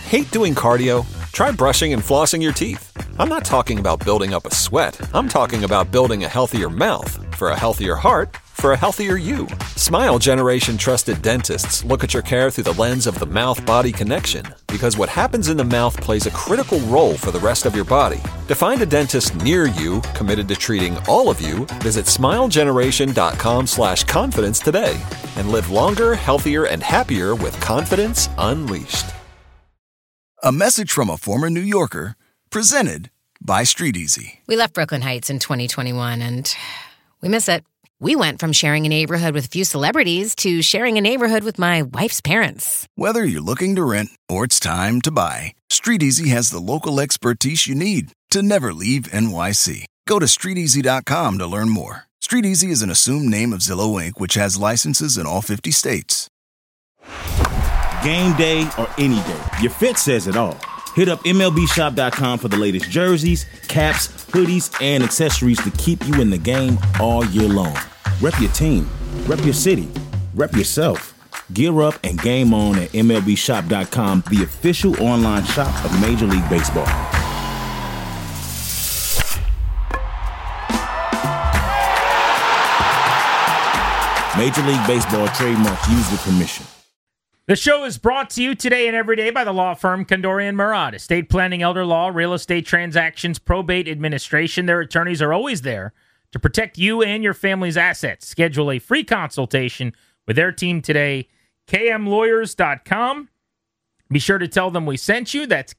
Hate doing cardio? Try brushing and flossing your teeth. I'm not talking about building up a sweat. I'm talking about building a healthier mouth for a healthier heart for a healthier you. Smile Generation trusted dentists look at your care through the lens of the mouth-body connection, because what happens in the mouth plays a critical role for the rest of your body. To find a dentist near you committed to treating all of you, visit smilegeneration.com/confidence today and live longer, healthier, and happier with confidence unleashed. A message from a former New Yorker, presented by Street Easy. We left Brooklyn Heights in 2021, and we miss it. We went from sharing a neighborhood with a few celebrities to sharing a neighborhood with my wife's parents. Whether you're looking to rent or it's time to buy, Street Easy has the local expertise you need to never leave NYC. Go to StreetEasy.com to learn more. Street Easy is an assumed name of Zillow Inc., which has licenses in all 50 states. Game day or any day, your fit says it all. Hit up MLBshop.com for the latest jerseys, caps, hoodies, and accessories to keep you in the game all year long. Rep your team, rep your city, rep yourself. Gear up and game on at MLBshop.com, the official online shop of Major League Baseball. Major League Baseball trademarks used with permission. The show is brought to you today and every day by the law firm Kondorian Murad. Estate planning, elder law, real estate transactions, probate administration. Their attorneys are always there to protect you and your family's assets. Schedule a free consultation with their team today. KMLawyers.com. Be sure to tell them we sent you. That's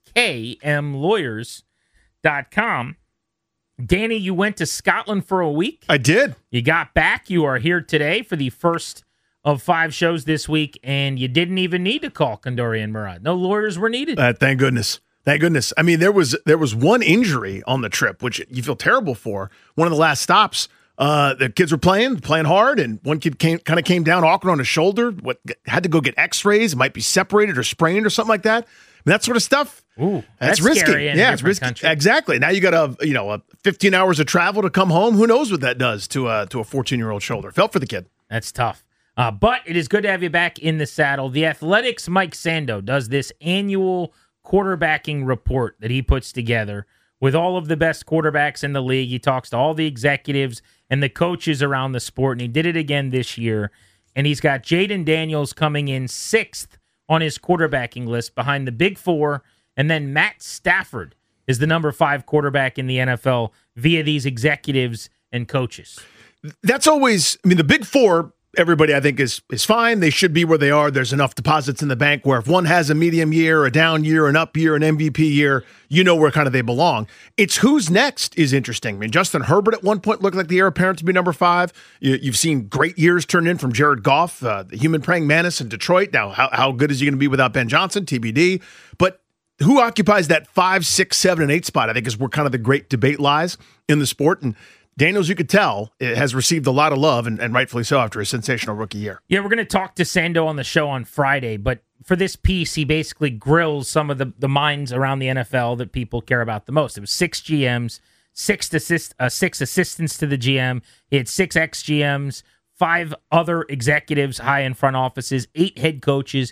KMLawyers.com. Danny, you went to Scotland for a week. I did. You got back. You are here today for the first of 5 shows this week, and you didn't even need to call Kondorian Murad. No lawyers were needed. Thank goodness. Thank goodness. I mean, there was one injury on the trip, which you feel terrible for. One of the last stops, the kids were playing hard, and one kid came down awkward on his shoulder. Had to go get X-rays. It might be separated or sprained or something like that. That sort of stuff. Ooh, that's risky. Scary Yeah, it's risky. Country. Exactly. Now you got a 15 hours of travel to come home. Who knows what that does to a 14-year-old shoulder? Felt for the kid. That's tough. But it is good to have you back in the saddle. The Athletics' Mike Sando does this annual quarterbacking report that he puts together with all of the best quarterbacks in the league. He talks to all the executives and the coaches around the sport, and he did it again this year. And he's got Jayden Daniels coming in 6th on his quarterbacking list behind the Big Four, and then Matt Stafford is the number 5 quarterback in the NFL via these executives and coaches. That's always, the Big Four, everybody I think is fine. They should be where they are. There's enough deposits in the bank where if one has a medium year, a down year, an up year, an MVP year, you know where kind of they belong. It's who's next is interesting. Justin Herbert at one point looked like the heir apparent to be number 5. You've seen great years turn in from Jared Goff, the human praying mantis in Detroit. Now, how good is he going to be without Ben Johnson? TBD. But who occupies that 5, 6, 7, and 8 spot, I think, is where kind of the great debate lies in the sport. And Daniels, you could tell, has received a lot of love, and rightfully so after a sensational rookie year. Yeah, we're going to talk to Sando on the show on Friday, but for this piece, he basically grills some of the minds around the NFL that people care about the most. It was 6 GMs, 6 assistants to the GM. He had 6 ex-GMs, 5 other executives high in front offices, 8 head coaches,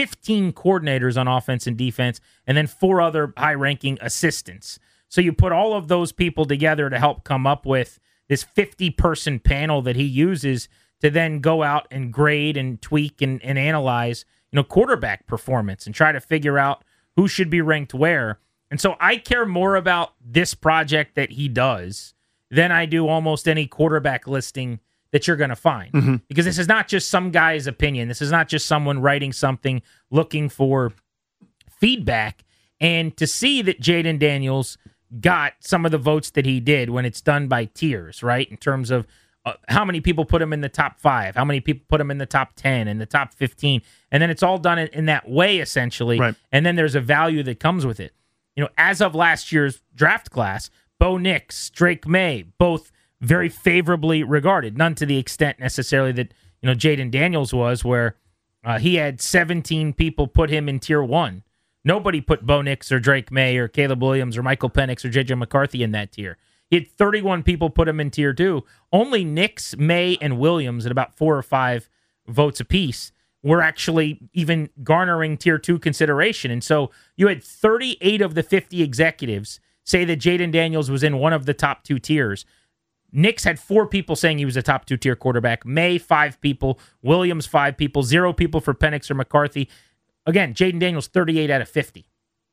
15 coordinators on offense and defense, and then 4 other high-ranking assistants. So you put all of those people together to help come up with this 50-person panel that he uses to then go out and grade and tweak and analyze, quarterback performance and try to figure out who should be ranked where. And so I care more about this project that he does than I do almost any quarterback listing that you're going to find. Mm-hmm. Because this is not just some guy's opinion. This is not just someone writing something looking for feedback. And to see that Jayden Daniels got some of the votes that he did when it's done by tiers, right? In terms of how many people put him in the top 5, how many people put him in the top 10 and the top 15. And then it's all done in that way, essentially. Right. And then there's a value that comes with it. As of last year's draft class, Bo Nix, Drake May, both very favorably regarded. None to the extent necessarily that, Jayden Daniels was, where he had 17 people put him in tier 1. Nobody put Bo Nix or Drake May or Caleb Williams or Michael Penix or J.J. McCarthy in that tier. He had 31 people put him in tier 2. Only Nix, May, and Williams at about 4 or 5 votes apiece were actually even garnering tier 2 consideration. And so you had 38 of the 50 executives say that Jayden Daniels was in one of the top 2 tiers. Knicks had 4 people saying he was a top 2 tier quarterback. May, 5 people. Williams, 5 people. 0 people for Penix or McCarthy. Again, Jayden Daniels, 38 out of 50.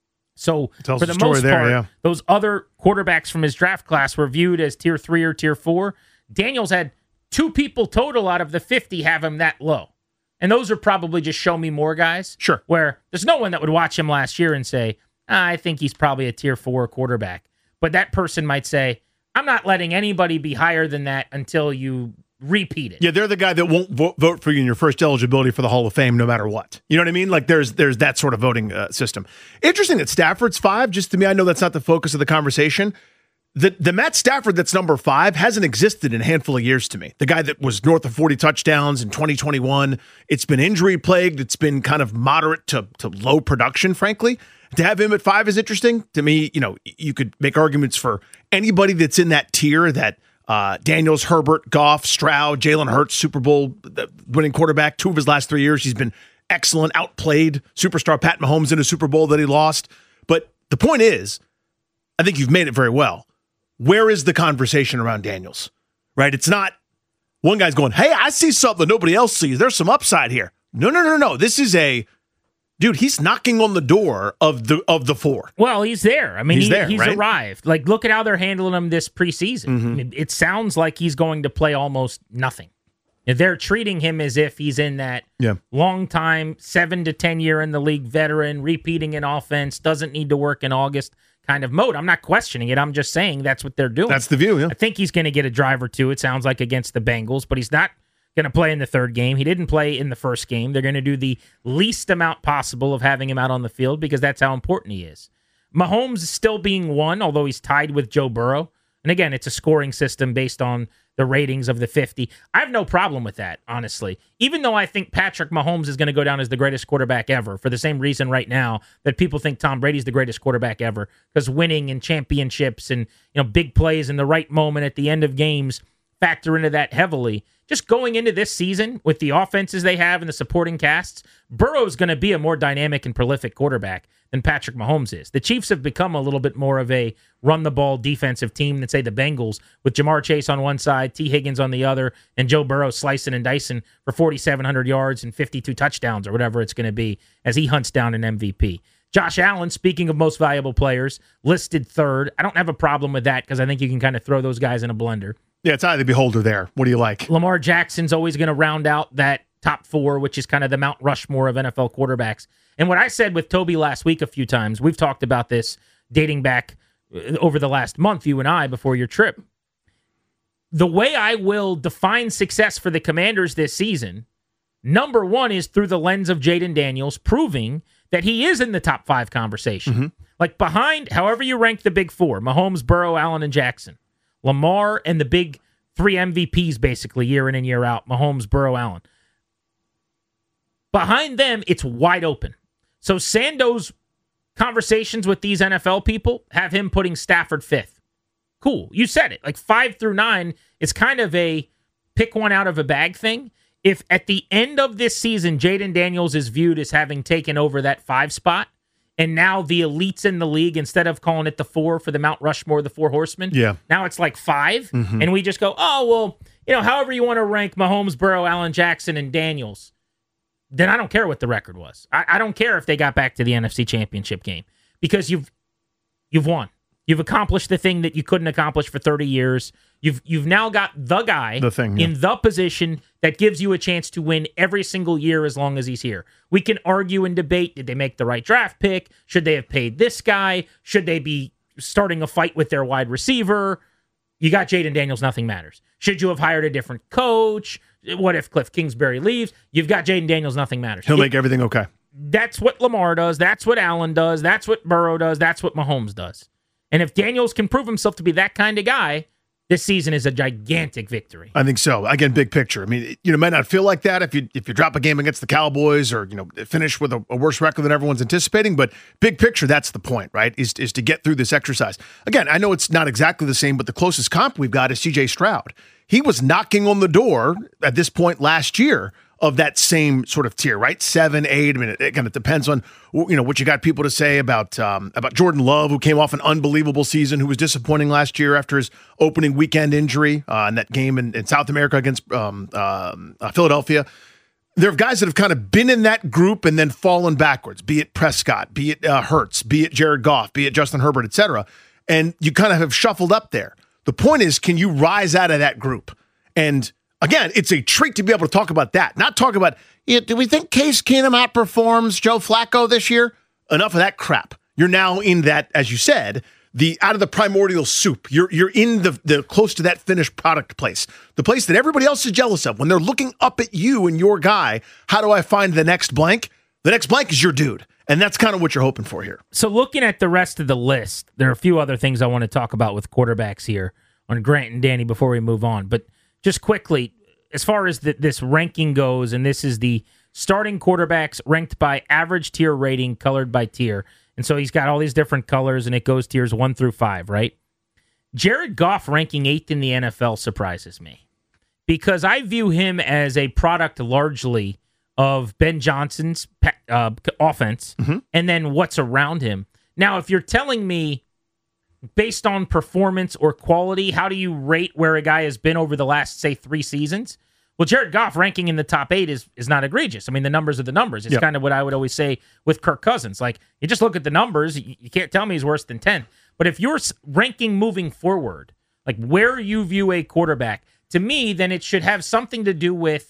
So for the most part, those other quarterbacks from his draft class were viewed as tier 3 or tier 4. Daniels had 2 people total out of the 50 have him that low. And those are probably just show me more guys. Sure. Where there's no one that would watch him last year and say, I think he's probably a tier 4 quarterback. But that person might say, I'm not letting anybody be higher than that until you repeat it. Yeah, they're the guy that won't vote for you in your first eligibility for the Hall of Fame no matter what. You know what I mean? Like there's that sort of voting system. Interesting that Stafford's 5. Just to me, I know that's not the focus of the conversation. The Matt Stafford that's number 5 hasn't existed in a handful of years to me. The guy that was north of 40 touchdowns in 2021. It's been injury plagued. It's been kind of moderate to low production, frankly. To have him at 5 is interesting. To me, you could make arguments for anybody that's in that tier, that Daniels, Herbert, Goff, Stroud, Jalen Hurts, Super Bowl winning quarterback. 2 of his last 3 years, he's been excellent, outplayed superstar Pat Mahomes in a Super Bowl that he lost. But the point is, I think you've made it very well. Where is the conversation around Daniels? Right? It's not one guy's going, hey, I see something nobody else sees. There's some upside here. No. This is dude, he's knocking on the door of the 4. Well, he's there. I mean, he's right? arrived. Like, look at how they're handling him this preseason. Mm-hmm. I mean, it sounds like he's going to play almost nothing. They're treating him as if he's in that long time, 7 to 10 year in the league veteran, repeating an offense, doesn't need to work in August kind of mode. I'm not questioning it. I'm just saying that's what they're doing. That's the view, yeah. I think he's going to get a drive or 2, it sounds like, against the Bengals, but he's not going to play in the 3rd game. He didn't play in the 1st game. They're going to do the least amount possible of having him out on the field because that's how important he is. Mahomes is still being 1, although he's tied with Joe Burrow. And again, it's a scoring system based on the ratings of the 50. I have no problem with that, honestly. Even though I think Patrick Mahomes is going to go down as the greatest quarterback ever, for the same reason right now that people think Tom Brady's the greatest quarterback ever, because winning and championships and big plays in the right moment at the end of games factor into that heavily. Just going into this season with the offenses they have and the supporting casts, Burrow's going to be a more dynamic and prolific quarterback than Patrick Mahomes is. The Chiefs have become a little bit more of a run-the-ball defensive team than, say, the Bengals, with Jamar Chase on one side, T. Higgins on the other, and Joe Burrow slicing and dicing for 4,700 yards and 52 touchdowns or whatever it's going to be as he hunts down an MVP. Josh Allen, speaking of most valuable players, listed 3rd. I don't have a problem with that because I think you can kind of throw those guys in a blender. Yeah, it's eye of the beholder there. What do you like? Lamar Jackson's always going to round out that top 4, which is kind of the Mount Rushmore of NFL quarterbacks. And what I said with Toby last week a few times, we've talked about this dating back over the last month, you and I, before your trip. The way I will define success for the Commanders this season, number 1 is through the lens of Jayden Daniels, proving that he is in the top 5 conversation. Mm-hmm. Like behind, however you rank the big 4, Mahomes, Burrow, Allen, and Jackson. Lamar and the big 3 MVPs basically year in and year out, Mahomes, Burrow, Allen. Behind them, it's wide open. So Sando's conversations with these NFL people have him putting Stafford 5th. Cool. You said it. Like 5 through 9 is kind of a pick one out of a bag thing. If at the end of this season, Jayden Daniels is viewed as having taken over that 5 spot, and now the elites in the league, instead of calling it the 4 for the Mount Rushmore, the 4 horsemen, now it's like 5. Mm-hmm. And we just go, oh, well, however you want to rank Mahomes, Burrow, Allen, Jackson, and Daniels, then I don't care what the record was. I don't care if they got back to the NFC Championship game, because you've won. You've accomplished the thing that you couldn't accomplish for 30 years. You've now got the guy in the position that gives you a chance to win every single year as long as he's here. We can argue and debate, did they make the right draft pick? Should they have paid this guy? Should they be starting a fight with their wide receiver? You got Jayden Daniels, nothing matters. Should you have hired a different coach? What if Cliff Kingsbury leaves? You've got Jayden Daniels, nothing matters. He'll make everything okay. That's what Lamar does. That's what Allen does. That's what Burrow does. That's what Mahomes does. And if Daniels can prove himself to be that kind of guy, this season is a gigantic victory. I think so. Again, big picture. I mean, it might not feel like that if you drop a game against the Cowboys or finish with a worse record than everyone's anticipating. But big picture, that's the point, right? Is to get through this exercise. Again, I know it's not exactly the same, but the closest comp we've got is C.J. Stroud. He was knocking on the door at this point last year of that same sort of tier, right? 7, 8. I mean, it kind of depends on what you got people to say about Jordan Love, who came off an unbelievable season, who was disappointing last year after his opening weekend injury in that game in South America against Philadelphia. There are guys that have kind of been in that group and then fallen backwards, be it Prescott, be it Hurts, be it Jared Goff, be it Justin Herbert, et cetera. And you kind of have shuffled up there. The point is, can you rise out of that group? And again, it's a treat to be able to talk about that, not talk about, do we think Case Keenum outperforms Joe Flacco this year? Enough of that crap. You're now in that, as you said, out of the primordial soup. You're in the close to that finished product place, the place that everybody else is jealous of. When they're looking up at you and your guy, how do I find the next blank? The next blank is your dude. And that's kind of what you're hoping for here. So looking at the rest of the list, there are a few other things I want to talk about with quarterbacks here on Grant and Danny before we move on. But just quickly, as far as this ranking goes, and this is the starting quarterbacks ranked by average tier rating, colored by tier. And so he's got all these different colors, and it goes tiers 1 through 5, right? Jared Goff ranking 8th in the NFL surprises me because I view him as a product largely of Ben Johnson's offense and then what's around him. Now, if you're telling me based on performance or quality, how do you rate where a guy has been over the last, say, 3 seasons? Well, Jared Goff ranking in the top 8 is not egregious. I mean, the numbers are the numbers. It's kind of what I would always say with Kirk Cousins. Like, you just look at the numbers, you can't tell me he's worse than 10. But if you're ranking moving forward, like where you view a quarterback, to me, then it should have something to do with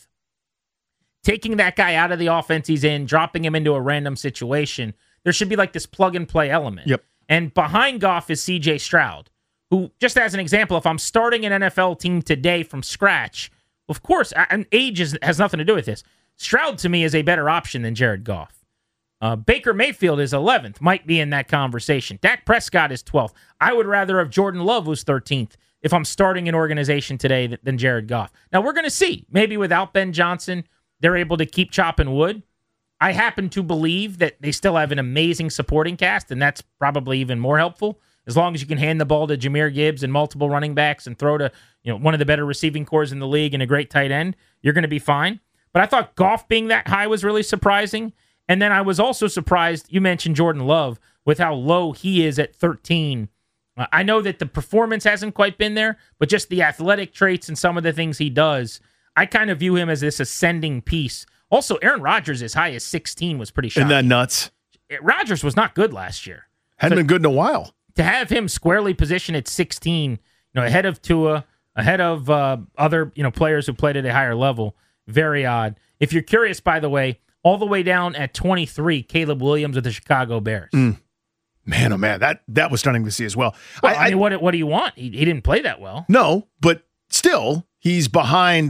taking that guy out of the offense he's in, dropping him into a random situation. There should be like this plug-and-play element. Yep. And behind Goff is C.J. Stroud, who, just as an example, if I'm starting an NFL team today from scratch, of course, and age has nothing to do with this. Stroud, to me, is a better option than Jared Goff. Baker Mayfield is 11th, might be in that conversation. Dak Prescott is 12th. I would rather have Jordan Love, who's 13th, if I'm starting an organization today than Jared Goff. Now, we're going to see. Maybe without Ben Johnson, they're able to keep chopping wood. I happen to believe that they still have an amazing supporting cast, and that's probably even more helpful. As long as you can hand the ball to Jahmyr Gibbs and multiple running backs and throw to one of the better receiving cores in the league and a great tight end, you're going to be fine. But I thought Goff being that high was really surprising. And then I was also surprised, you mentioned Jordan Love, with how low he is at 13. I know that the performance hasn't quite been there, but just the athletic traits and some of the things he does, I kind of view him as this ascending piece. Also, Aaron Rodgers as high as 16 was pretty shocking. Isn't that nuts? Rodgers was not good last year. Hadn't been good in a while. To have him squarely positioned at 16, ahead of Tua, ahead of other players who played at a higher level, very odd. If you're curious, by the way, all the way down at 23, Caleb Williams with the Chicago Bears. Man, oh man, that was stunning to see as well. I mean, what do you want? He didn't play that well. No, but still, he's behind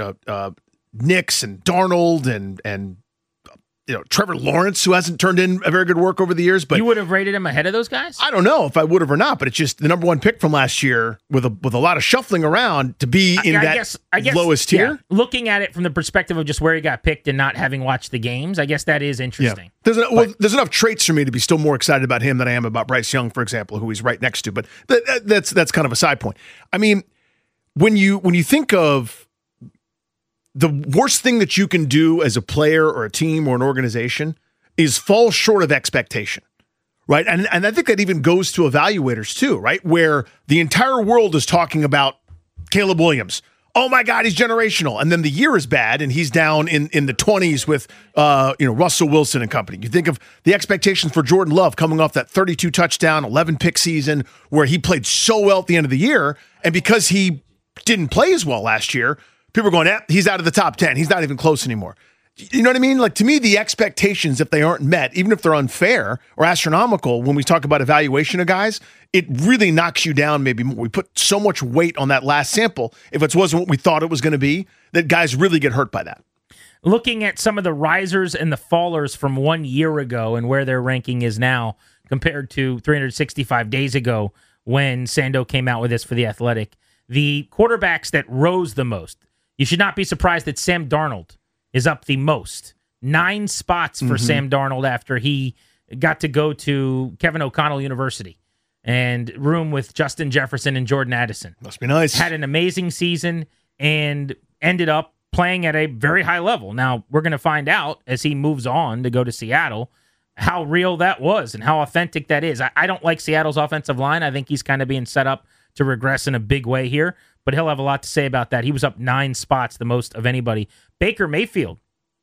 Nix and Darnold and Trevor Lawrence, who hasn't turned in a very good work over the years. But you would have rated him ahead of those guys? I don't know if I would have or not, but it's just the number 1 pick from last year with a lot of shuffling around to be in I guess, lowest tier. Yeah. Looking at it from the perspective of just where he got picked and not having watched the games, I guess that is interesting. Yeah. There's enough traits for me to be still more excited about him than I am about Bryce Young, for example, who he's right next to. But that's kind of a side point. I mean, when you think of the worst thing that you can do as a player or a team or an organization is fall short of expectation, right? And I think that even goes to evaluators too, right? Where the entire world is talking about Caleb Williams. Oh my God, he's generational. And then the year is bad and he's down in the 20s with Russell Wilson and company. You think of the expectations for Jordan Love coming off that 32 touchdown, 11 pick season where he played so well at the end of the year. And because he didn't play as well last year, people are going, he's out of the top 10. He's not even close anymore. You know what I mean? Like, to me, the expectations, if they aren't met, even if they're unfair or astronomical, when we talk about evaluation of guys, it really knocks you down maybe more. We put so much weight on that last sample. If it wasn't what we thought it was going to be, that guys really get hurt by that. Looking at some of the risers and the fallers from 1 year ago and where their ranking is now compared to 365 days ago when Sando came out with this for The Athletic, the quarterbacks that rose the most, you should not be surprised that Sam Darnold is up the most. 9 spots for Sam Darnold after he got to go to Kevin O'Connell University and room with Justin Jefferson and Jordan Addison. Must be nice. Had an amazing season and ended up playing at a very high level. Now, we're going to find out as he moves on to go to Seattle how real that was and how authentic that is. I don't like Seattle's offensive line. I think he's kind of being set up to regress in a big way here, but he'll have a lot to say about that. He was up 9 spots, the most of anybody. Baker Mayfield,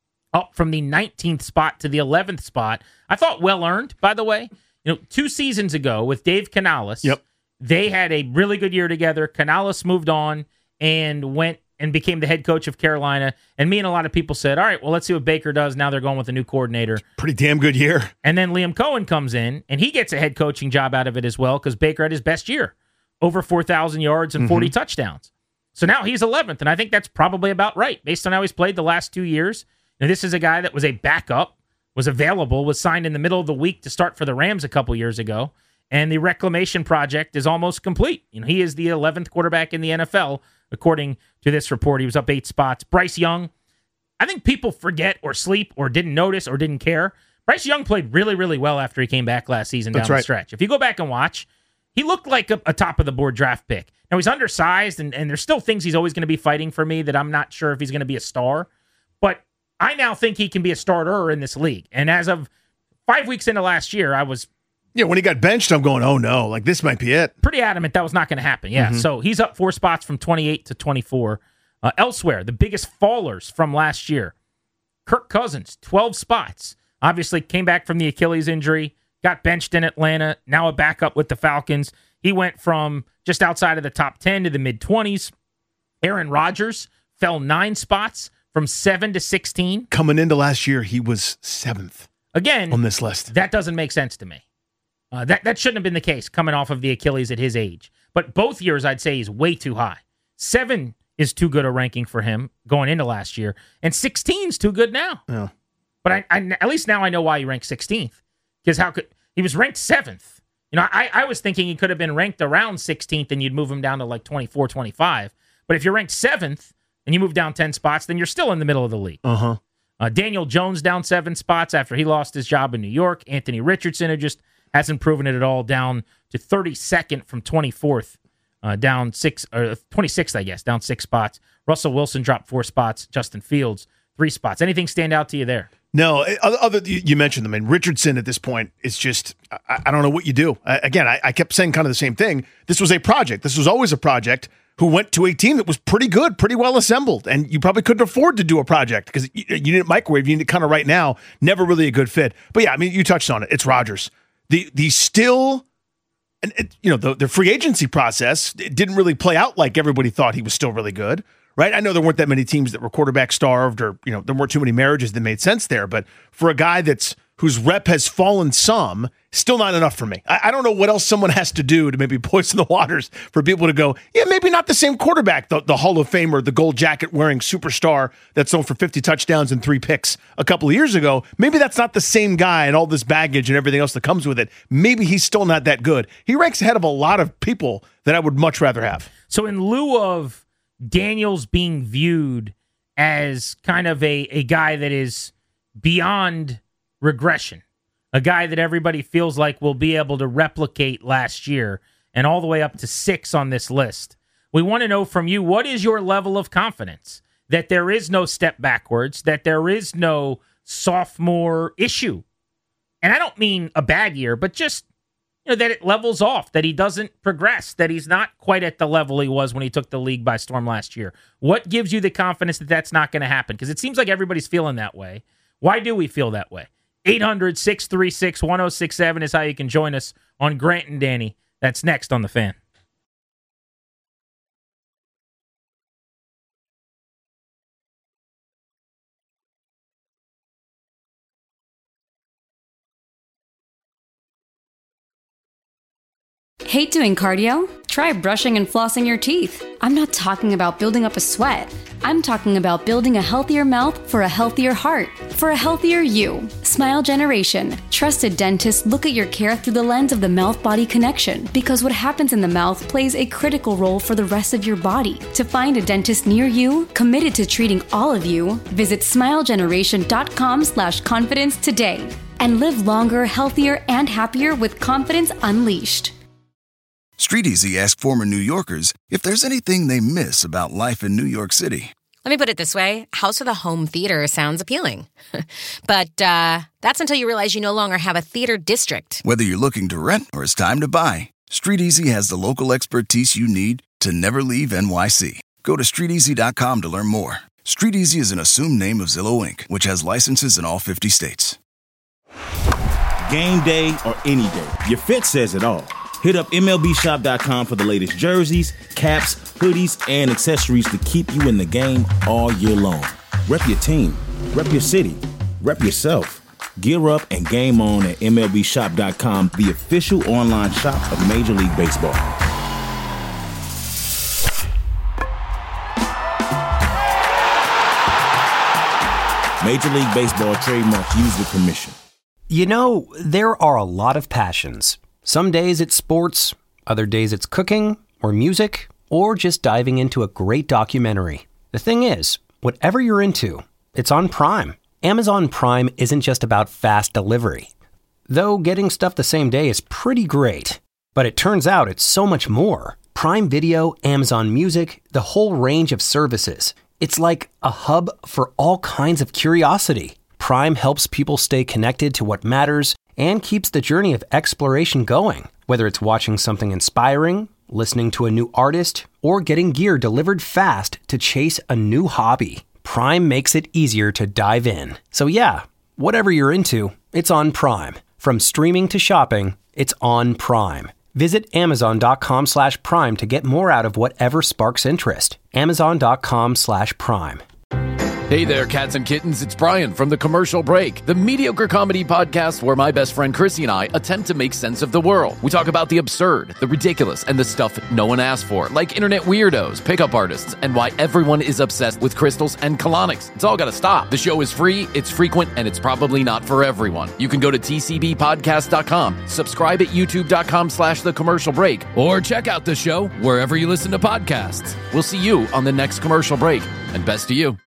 up from the 19th spot to the 11th spot. I thought well-earned, by the way. 2 seasons ago with Dave Canales, they had a really good year together. Canales moved on and went and became the head coach of Carolina. And me and a lot of people said, all right, well, let's see what Baker does. Now they're going with a new coordinator. Pretty damn good year. And then Liam Cohen comes in, and he gets a head coaching job out of it as well because Baker had his best year, over 4,000 yards and 40 touchdowns. So now he's 11th, and I think that's probably about right based on how he's played the last 2 years. Now, this is a guy that was a backup, was available, was signed in the middle of the week to start for the Rams a couple years ago, and the reclamation project is almost complete. He is the 11th quarterback in the NFL, according to this report. He was up 8 spots. Bryce Young, I think people forget or sleep or didn't notice or didn't care. Bryce Young played really, really well after he came back last season down the stretch. If you go back and watch, he looked like a top-of-the-board draft pick. Now, he's undersized, and there's still things he's always going to be fighting for me that I'm not sure if he's going to be a star. But I now think he can be a starter in this league. And as of 5 weeks into last year, I was... Yeah, when he got benched, I'm going, oh no, like this might be it. Pretty adamant that was not going to happen. Yeah, so he's up 4 spots from 28 to 24. Elsewhere, the biggest fallers from last year. Kirk Cousins, 12 spots. Obviously came back from the Achilles injury, got benched in Atlanta, now a backup with the Falcons. He went from just outside of the top 10 to the mid-20s. Aaron Rodgers fell 9 spots from 7 to 16. Coming into last year, he was 7th. Again, on this list. That doesn't make sense to me. That shouldn't have been the case coming off of the Achilles at his age. But both years, I'd say he's way too high. 7 is too good a ranking for him going into last year, and 16 is too good now. Yeah. But I at least now I know why he ranked 16th, because he was ranked 7th. I was thinking he could have been ranked around 16th, and you'd move him down to like 24, 25. But if you're ranked 7th and you move down 10 spots, then you're still in the middle of the league. Daniel Jones down 7 spots after he lost his job in New York. Anthony Richardson, who just hasn't proven it at all, down to 32nd from 24th, down 6 or 26th, I guess, down 6 spots. Russell Wilson dropped 4 spots. Justin Fields 3 spots. Anything stand out to you there? No, other you mentioned them. And Richardson at this point is just, I don't know what you do. I kept saying kind of the same thing. This was a project. This was always a project who went to a team that was pretty good, pretty well assembled. And you probably couldn't afford to do a project because you didn't microwave. You need kind of right now, never really a good fit. But yeah, I mean, you touched on it. It's Rodgers. The still, and the free agency process, it didn't really play out like everybody thought he was still really good. Right? I know there weren't that many teams that were quarterback starved or, there weren't too many marriages that made sense there. But for a guy whose rep has fallen some, still not enough for me. I don't know what else someone has to do to maybe poison the waters for people to go, yeah, maybe not the same quarterback, the Hall of Famer, the gold jacket wearing superstar that's thrown for 50 touchdowns and 3 picks a couple of years ago. Maybe that's not the same guy and all this baggage and everything else that comes with it. Maybe he's still not that good. He ranks ahead of a lot of people that I would much rather have. So in lieu of Daniels being viewed as kind of a guy that is beyond regression, a guy that everybody feels like will be able to replicate last year and all the way up to 6 on this list. We want to know from you, what is your level of confidence that there is no step backwards, that there is no sophomore issue? And I don't mean a bad year, but just that it levels off, that he doesn't progress, that he's not quite at the level he was when he took the league by storm last year. What gives you the confidence that that's not going to happen? Because it seems like everybody's feeling that way. Why do we feel that way? 800-636-1067 is how you can join us on Grant and Danny. That's next on The Fan. Hate doing cardio? Try brushing and flossing your teeth. I'm not talking about building up a sweat. I'm talking about building a healthier mouth for a healthier heart, for a healthier you. Smile Generation. Trusted dentists look at your care through the lens of the mouth-body connection, because what happens in the mouth plays a critical role for the rest of your body. To find a dentist near you, committed to treating all of you, visit smilegeneration.com/confidence today and live longer, healthier, and happier with confidence unleashed. StreetEasy asked former New Yorkers if there's anything they miss about life in New York City. Let me put it this way. House of the Home Theater sounds appealing. But that's until you realize you no longer have a theater district. Whether you're looking to rent or it's time to buy, StreetEasy has the local expertise you need to never leave NYC. Go to StreetEasy.com to learn more. StreetEasy is an assumed name of Zillow Inc., which has licenses in all 50 states. Game day or any day, your fit says it all. Hit up MLBshop.com for the latest jerseys, caps, hoodies, and accessories to keep you in the game all year long. Rep your team, rep your city, rep yourself. Gear up and game on at MLBshop.com, the official online shop of Major League Baseball. Major League Baseball trademark used with permission. You know, there are a lot of passions. Some days it's sports, other days it's cooking, or music, or just diving into a great documentary. The thing is, whatever you're into, it's on Prime. Amazon Prime isn't just about fast delivery. Though getting stuff the same day is pretty great. But it turns out it's so much more. Prime Video, Amazon Music, the whole range of services. It's like a hub for all kinds of curiosity. Prime helps people stay connected to what matters and keeps the journey of exploration going. Whether it's watching something inspiring, listening to a new artist, or getting gear delivered fast to chase a new hobby, Prime makes it easier to dive in. So yeah, whatever you're into, it's on Prime. From streaming to shopping, it's on Prime. Visit Amazon.com/Prime to get more out of whatever sparks interest. Amazon.com/Prime. Hey there, cats and kittens. It's Brian from The Commercial Break, the mediocre comedy podcast where my best friend Chrissy and I attempt to make sense of the world. We talk about the absurd, the ridiculous, and the stuff no one asked for, like internet weirdos, pickup artists, and why everyone is obsessed with crystals and colonics. It's all got to stop. The show is free, it's frequent, and it's probably not for everyone. You can go to tcbpodcast.com, subscribe at youtube.com/The Commercial Break, or check out the show wherever you listen to podcasts. We'll see you on the next Commercial Break, and best to you.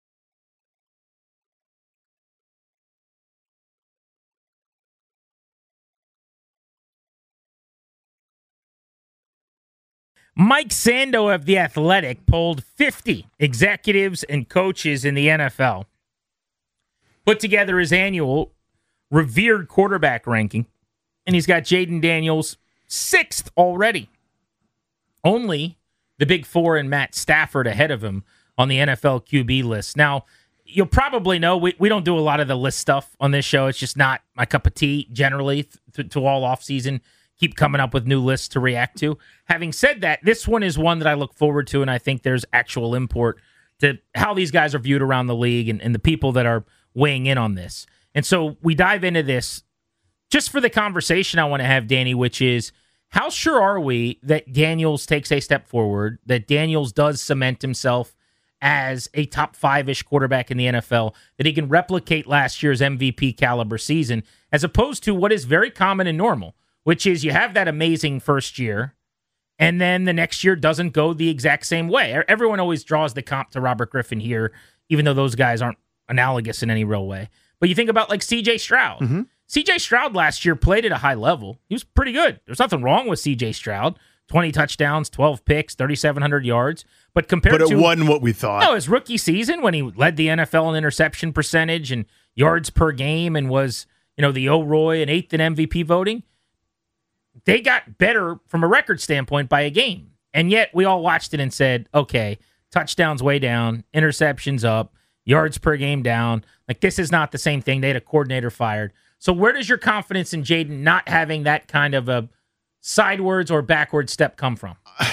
Mike Sando of The Athletic polled 50 executives and coaches in the NFL. Put together his annual revered quarterback ranking, and he's got Jaden Daniels 6th already. Only the Big Four and Matt Stafford ahead of him on the NFL QB list. Now, you'll probably know we don't do a lot of the list stuff on this show. It's just not my cup of tea generally to all offseason. Keep coming up with new lists to react to. Having said that, this one is one that I look forward to, and I think there's actual import to how these guys are viewed around the league and the people that are weighing in on this. And so we dive into this just for the conversation I want to have, Danny, which is how sure are we that Daniels takes a step forward, that Daniels does cement himself as a top 5-ish quarterback in the NFL, that he can replicate last year's MVP caliber season, as opposed to what is very common and normal, which is you have that amazing first year, and then the next year doesn't go the exact same way. Everyone always draws the comp to Robert Griffin here, even though those guys aren't analogous in any real way. But you think about like C.J. Stroud. Mm-hmm. C.J. Stroud last year played at a high level. He was pretty good. There's nothing wrong with C.J. Stroud. 20 touchdowns, 12 picks, 3,700 yards. But it wasn't what we thought. No, his rookie season when he led the NFL in interception percentage and yards per game and was, the O'Roy and 8th in MVP voting, they got better from a record standpoint by a game. And yet we all watched it and said, okay, touchdowns way down, interceptions up, yards per game down. Like, this is not the same thing. They had a coordinator fired. So where does your confidence in Jaden not having that kind of a sidewards or backward step come from?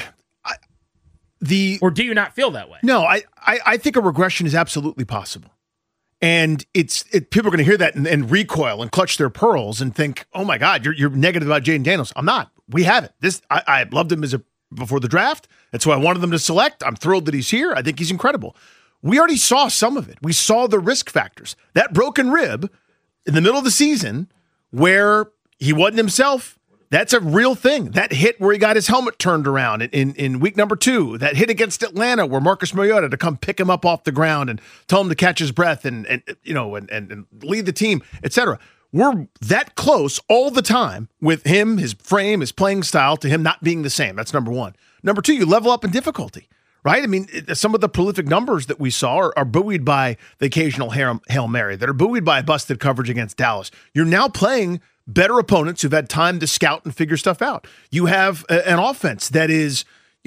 Or do you not feel that way? No, I think a regression is absolutely possible. And people are going to hear that and recoil and clutch their pearls and think, oh my God, you're negative about Jaden Daniels. I'm not. We haven't. I loved him before the draft. That's who I wanted them to select. I'm thrilled that he's here. I think he's incredible. We already saw some of it. We saw the risk factors. That broken rib in the middle of the season where he wasn't himself, that's a real thing. That hit where he got his helmet turned around in week number 2, that hit against Atlanta where Marcus Mariota had to come pick him up off the ground and tell him to catch his breath and lead the team, etc. We're that close all the time with him, his frame, his playing style, to him not being the same. That's number one. Number two, you level up in difficulty, right? I mean, some of the prolific numbers that we saw are buoyed by the occasional Hail Mary, that are buoyed by busted coverage against Dallas. You're now playing better opponents who've had time to scout and figure stuff out. You have an offense that is,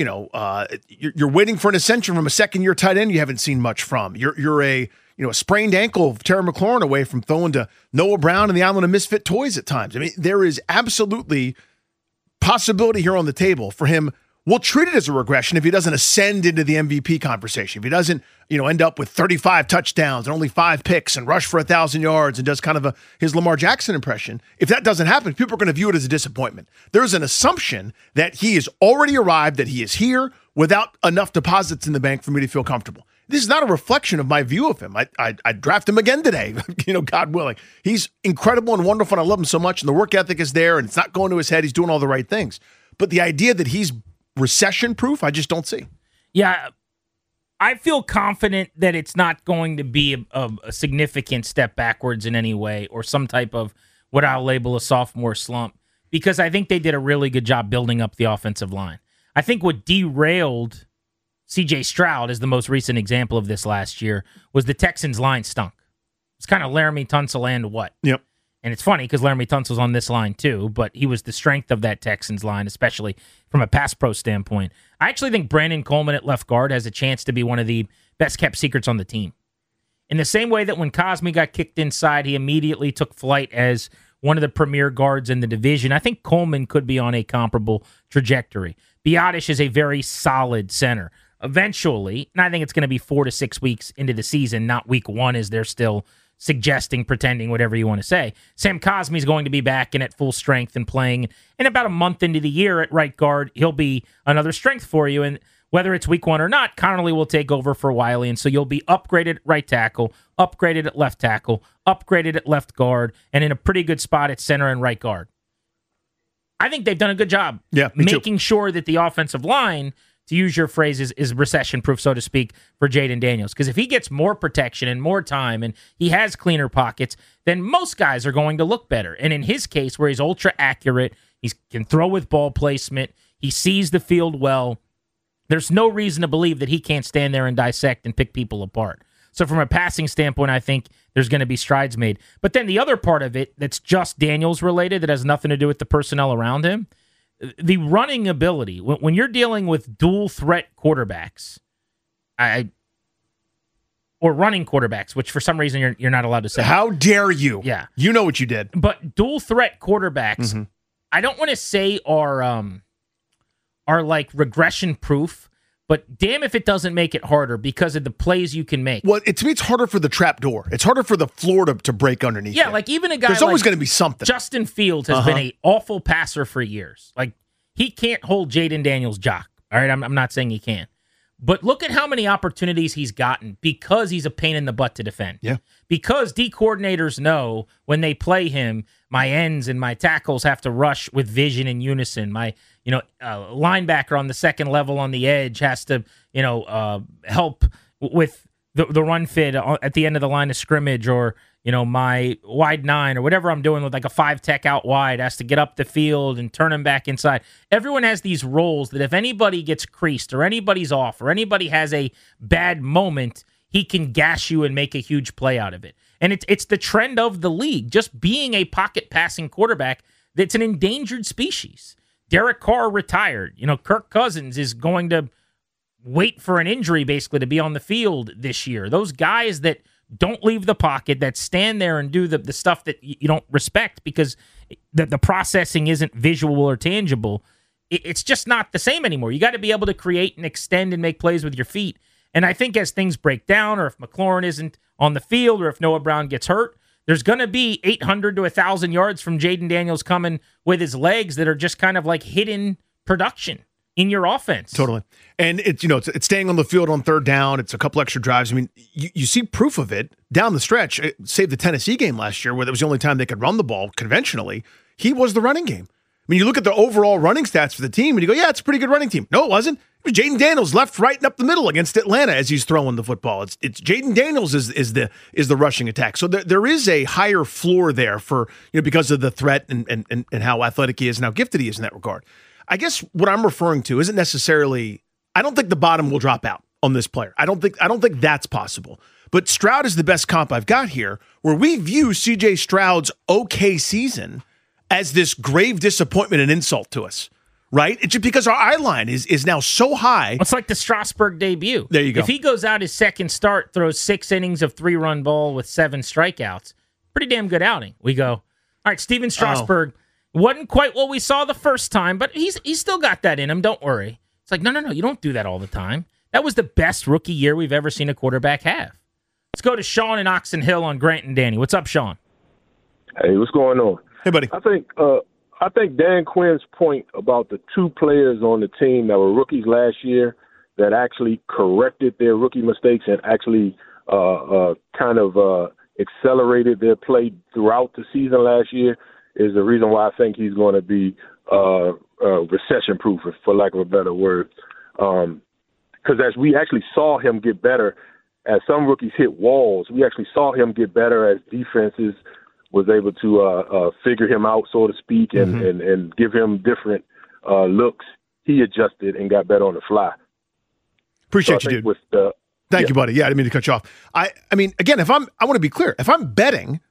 you're waiting for an ascension from a second-year tight end you haven't seen much from. You're a sprained ankle of Terry McLaurin away from throwing to Noah Brown and the Island of Misfit Toys at times. I mean, there is absolutely possibility here on the table for him. We'll treat it as a regression if he doesn't ascend into the MVP conversation. If he doesn't, end up with 35 touchdowns and only 5 picks and rush for 1,000 yards and does kind of his Lamar Jackson impression. If that doesn't happen, people are going to view it as a disappointment. There's an assumption that he has already arrived, that he is here without enough deposits in the bank for me to feel comfortable. This is not a reflection of my view of him. I'd draft him again today, God willing. He's incredible and wonderful, and I love him so much, and the work ethic is there, and it's not going to his head. He's doing all the right things. But the idea that he's recession-proof, I just don't see. Yeah, I feel confident that it's not going to be a significant step backwards in any way or some type of what I'll label a sophomore slump, because I think they did a really good job building up the offensive line. I think what derailed C.J. Stroud, is the most recent example of this last year, was the Texans' line stunk. It's kind of Laramie Tunsil and what? Yep. And it's funny because Laramie Tunsil's on this line too, but he was the strength of that Texans line, especially from a pass pro standpoint. I actually think Brandon Coleman at left guard has a chance to be one of the best kept secrets on the team. In the same way that when Cosmi got kicked inside, he immediately took flight as one of the premier guards in the division. I think Coleman could be on a comparable trajectory. Biadasz is a very solid center. Eventually, and I think it's going to be 4 to 6 weeks into the season, not week 1 as they're still suggesting, pretending, whatever you want to say. Sam Cosmi is going to be back and at full strength and playing. And about a month into the year at right guard, he'll be another strength for you. And whether it's week 1 or not, Connolly will take over for Wiley. And so you'll be upgraded at right tackle, upgraded at left tackle, upgraded at left guard, and in a pretty good spot at center and right guard. I think they've done a good job making sure that the offensive line, to use your phrase, is recession-proof, so to speak, for Jaden Daniels. Because if he gets more protection and more time and he has cleaner pockets, then most guys are going to look better. And in his case, where he's ultra-accurate, he can throw with ball placement, he sees the field well, there's no reason to believe that he can't stand there and dissect and pick people apart. So from a passing standpoint, I think there's going to be strides made. But then the other part of it that's just Daniels related, that has nothing to do with the personnel around him, the running ability. When you're dealing with dual threat quarterbacks, or running quarterbacks, which for some reason you're not allowed to say. How dare you? Yeah. You know what you did. But dual threat quarterbacks, I don't want to say are like regression proof, but damn if it doesn't make it harder because of the plays you can make. Well, to me, it's harder for the trap door. It's harder for the floor to break underneath. Yeah, it. like even a guy There's always going to be something. Justin Fields has been an awful passer for years. Like, he can't hold Jaden Daniels' jock. All right, I'm not saying he can. But look at how many opportunities he's gotten because he's a pain in the butt to defend. Yeah. Because D coordinators know when they play him, my ends and my tackles have to rush with vision and unison. My linebacker on the second level on the edge has to help with the run fit at the end of the line of scrimmage, or my wide 9 or whatever I'm doing with like a 5 tech out wide has to get up the field and turn him back inside. Everyone has these roles that if anybody gets creased or anybody's off or anybody has a bad moment, he can gash you and make a huge play out of it. And it's the trend of the league, just being a pocket passing quarterback that's an endangered species. Derek Carr retired. Kirk Cousins is going to wait for an injury basically to be on the field this year. Those guys that don't leave the pocket, that stand there and do the stuff that you don't respect because the processing isn't visual or tangible, it's just not the same anymore. You got to be able to create and extend and make plays with your feet. And I think as things break down, or if McLaurin isn't on the field, or if Noah Brown gets hurt, there's going to be 800 to 1,000 yards from Jaden Daniels coming with his legs that are just kind of like hidden production in your offense. Totally. And it's staying on the field on third down. It's a couple extra drives. I mean, you see proof of it down the stretch. Save the Tennessee game last year where that was the only time they could run the ball conventionally. He was the running game. I mean, you look at the overall running stats for the team and you go, yeah, it's a pretty good running team. No, it wasn't. It was Jaden Daniels left, right, and up the middle against Atlanta as he's throwing the football. It's Jaden Daniels is the rushing attack. So there is a higher floor there for because of the threat and how athletic he is and how gifted he is in that regard. I guess what I'm referring to isn't necessarily I don't think the bottom will drop out on this player. I don't think that's possible. But Stroud is the best comp I've got here, where we view C.J. Stroud's okay season as this grave disappointment and insult to us, right? It's just because our eye line is now so high. It's like the Strasburg debut. There you go. If he goes out his second start, throws 6 innings of 3-run ball with 7 strikeouts, pretty damn good outing. We go, all right, Steven Strasburg wasn't quite what we saw the first time, but he's still got that in him. Don't worry. It's like, no, you don't do that all the time. That was the best rookie year we've ever seen a quarterback have. Let's go to Sean in Oxon Hill on Grant and Danny. What's up, Sean? Hey, what's going on? Hey, buddy. I think Dan Quinn's point about the 2 players on the team that were rookies last year that actually corrected their rookie mistakes and actually accelerated their play throughout the season last year is the reason why I think he's going to be recession-proof, for lack of a better word. Because as we actually saw him get better, as some rookies hit walls, we actually saw him get better as defenses was able to figure him out, so to speak, and give him different looks. He adjusted and got better on the fly. Appreciate you, dude. Thank you, buddy. Yeah, I didn't mean to cut you off. I mean, again, I want to be clear. If I'm betting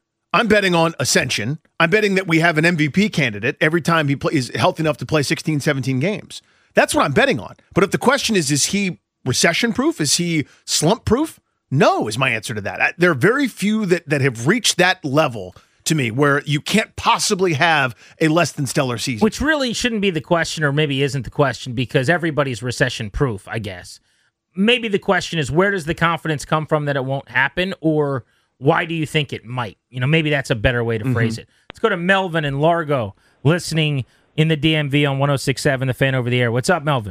on ascension. I'm betting that we have an MVP candidate every time he is healthy enough to play 16, 17 games. That's what I'm betting on. But if the question is he recession-proof? Is he slump-proof? No, is my answer to that. There are very few that have reached that level to me where you can't possibly have a less than stellar season. Which really shouldn't be the question, or maybe isn't the question, because everybody's recession-proof, I guess. Maybe the question is, where does the confidence come from that it won't happen, or why do you think it might? Maybe that's a better way to phrase it. Let's go to Melvin in Largo, listening in the DMV on 106.7, The Fan over the air. What's up, Melvin?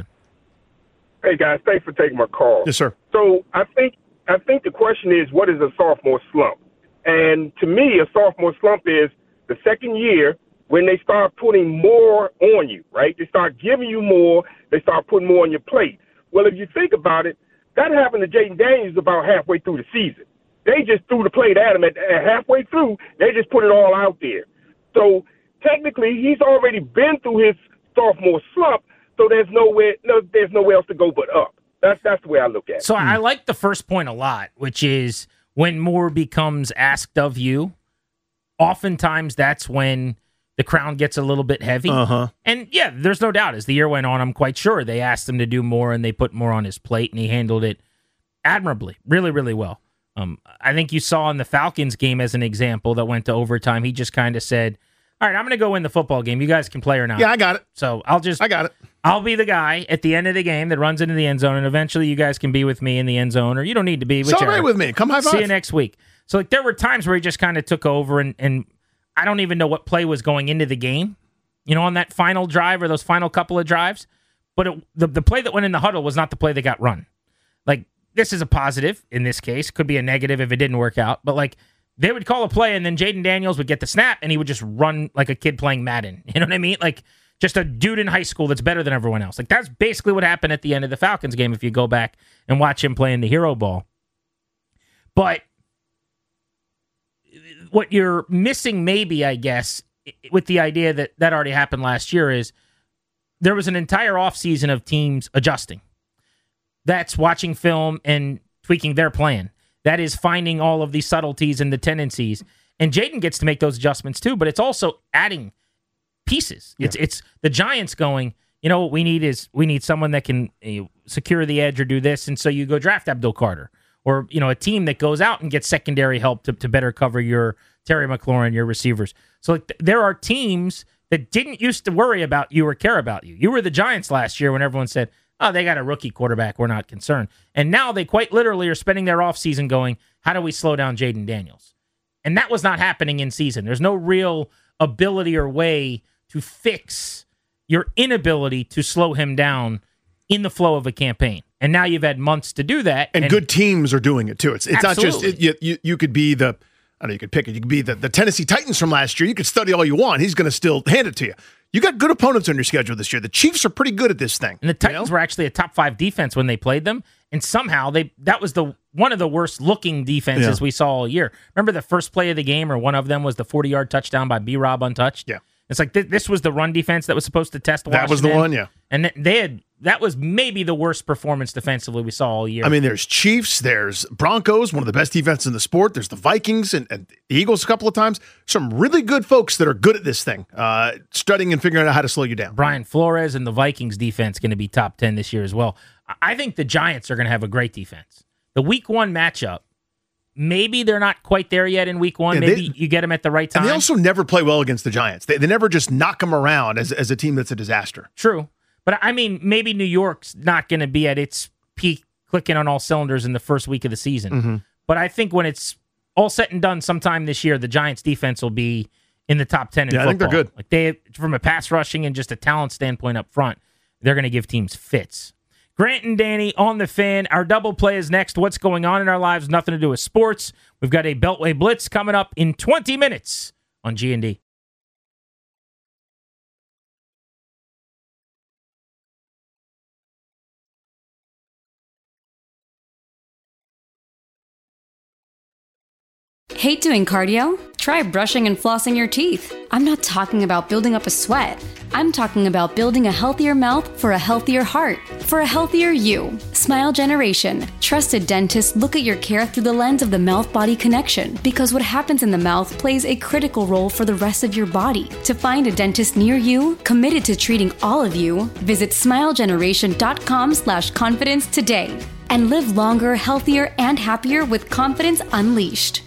Hey, guys. Thanks for taking my call. Yes, sir. So I think the question is, what is a sophomore slump? And to me, a sophomore slump is the second year when they start putting more on you, right? They start giving you more. They start putting more on your plate. Well, if you think about it, that happened to Jaden Daniels about halfway through the season. They just threw the plate at him at halfway through. They just put it all out there. So technically, he's already been through his sophomore slump, so there's nowhere else to go but up. That's the way I look at it. So I like the first point a lot, which is when more becomes asked of you, oftentimes that's when the crown gets a little bit heavy. And yeah, there's no doubt. As the year went on, I'm quite sure they asked him to do more and they put more on his plate, and he handled it admirably, really, really well. I think you saw in the Falcons game as an example that went to overtime, he just kind of said, all right, I'm going to go win the football game. You guys can play or not. Yeah, I got it. So I got it. I'll be the guy at the end of the game that runs into the end zone, and eventually you guys can be with me in the end zone, or you don't need to be. Celebrate with me. Come high five. See you next week. So there were times where he just kind of took over, and I don't even know what play was going into the game, on that final drive or those final couple of drives. But the play that went in the huddle was not the play that got run. Like, this is a positive in this case. Could be a negative if it didn't work out. But, they would call a play, and then Jaden Daniels would get the snap, and he would just run like a kid playing Madden. You know what I mean? Like, just a dude in high school that's better than everyone else. Like, that's basically what happened at the end of the Falcons game if you go back and watch him playing the hero ball. But what you're missing maybe, I guess, with the idea that already happened last year is there was an entire offseason of teams adjusting. That's watching film and tweaking their plan. That is finding all of the subtleties and the tendencies. And Jaden gets to make those adjustments too, but it's also adding pieces. Yeah. It's the Giants going, what we need someone that can secure the edge or do this. And so you go draft Abdul Carter, or, a team that goes out and gets secondary help to better cover your Terry McLaurin, your receivers. So there are teams that didn't used to worry about you or care about you. You were the Giants last year when everyone said, oh, they got a rookie quarterback, we're not concerned. And now they quite literally are spending their offseason going, how do we slow down Jaden Daniels? And that was not happening in season. There's no real ability or way to fix your inability to slow him down in the flow of a campaign. And now you've had months to do that. And good teams are doing it too. It's not just, you could be you could pick it. You could be the Tennessee Titans from last year. You could study all you want. He's going to still hand it to you. You got good opponents on your schedule this year. The Chiefs are pretty good at this thing. And the Titans were actually a top 5 defense when they played them. And somehow that was one of the worst looking defenses we saw all year. Remember the first play of the game, or one of them was the 40-yard touchdown by B-Rob untouched? Yeah. It's like this was the run defense that was supposed to test Washington. That was the one, yeah. And they had that was maybe the worst performance defensively we saw all year. I mean, there's Chiefs, there's Broncos, one of the best defenses in the sport. There's the Vikings and the Eagles a couple of times. Some really good folks that are good at this thing, studying and figuring out how to slow you down. Brian Flores and the Vikings defense going to be top 10 this year as well. I think the Giants are going to have a great defense. The week 1 matchup, maybe they're not quite there yet in week 1. Yeah, maybe you get them at the right time. And they also never play well against the Giants. They never just knock them around as a team that's a disaster. True. But I mean, maybe New York's not going to be at its peak clicking on all cylinders in the first week of the season. Mm-hmm. But I think when it's all said and done sometime this year, the Giants defense will be in the top 10 in football. I think they're good. Like from a pass rushing and just a talent standpoint up front, they're going to give teams fits. Grant and Danny on the Fan. Our double play is next. What's going on in our lives? Nothing to do with sports. We've got a Beltway Blitz coming up in 20 minutes on G&D. Hate doing cardio? Try brushing and flossing your teeth. I'm not talking about building up a sweat. I'm talking about building a healthier mouth for a healthier heart, for a healthier you. Smile Generation. Trusted dentists look at your care through the lens of the mouth-body connection, because what happens in the mouth plays a critical role for the rest of your body. To find a dentist near you, committed to treating all of you, visit smilegeneration.com/confidence today and live longer, healthier, and happier with confidence unleashed.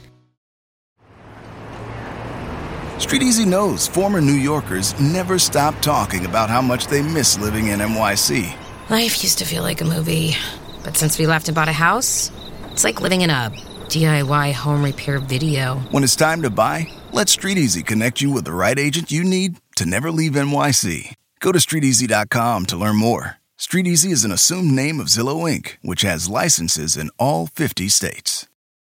Street Easy knows former New Yorkers never stop talking about how much they miss living in NYC. Life used to feel like a movie, but since we left and bought a house, it's like living in a DIY home repair video. When it's time to buy, let Street Easy connect you with the right agent you need to never leave NYC. Go to StreetEasy.com to learn more. Street Easy is an assumed name of Zillow Inc., which has licenses in all 50 states.